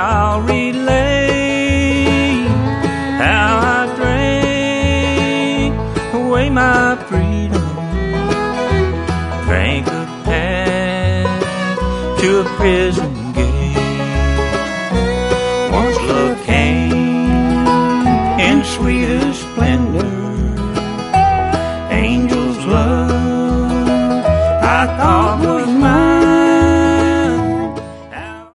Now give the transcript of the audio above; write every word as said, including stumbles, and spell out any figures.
I'll relay how I drank away my freedom, drank a path to a prison gate. Once love came in sweetest splendor, angels' love I thought was